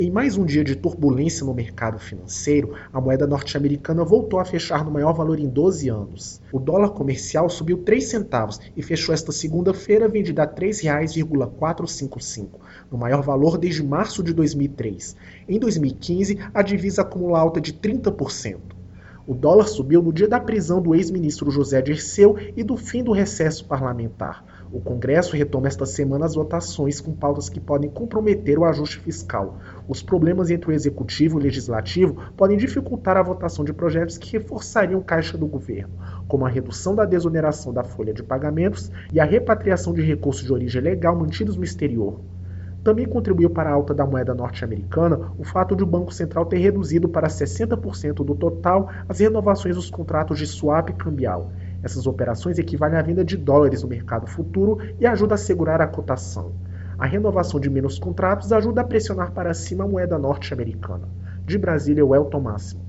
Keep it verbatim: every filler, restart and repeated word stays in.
Em mais um dia de turbulência no mercado financeiro, a moeda norte-americana voltou a fechar no maior valor em doze anos. O dólar comercial subiu três centavos e fechou esta segunda-feira vendida a três reais e quatrocentos e cinquenta e cinco, no maior valor desde março de dois mil e três. Em dois mil e quinze, a divisa acumula alta de trinta por cento. O dólar subiu no dia da prisão do ex-ministro José Dirceu e do fim do recesso parlamentar. O Congresso retoma esta semana as votações com pautas que podem comprometer o ajuste fiscal. Os problemas entre o Executivo e o Legislativo podem dificultar a votação de projetos que reforçariam o caixa do governo, como a redução da desoneração da folha de pagamentos e a repatriação de recursos de origem legal mantidos no exterior. Também contribuiu para a alta da moeda norte-americana o fato de o Banco Central ter reduzido para sessenta por cento do total as renovações dos contratos de swap cambial. Essas operações equivalem à venda de dólares no mercado futuro e ajudam a segurar a cotação. A renovação de menos contratos ajuda a pressionar para cima a moeda norte-americana. De Brasília, Welton Máximo.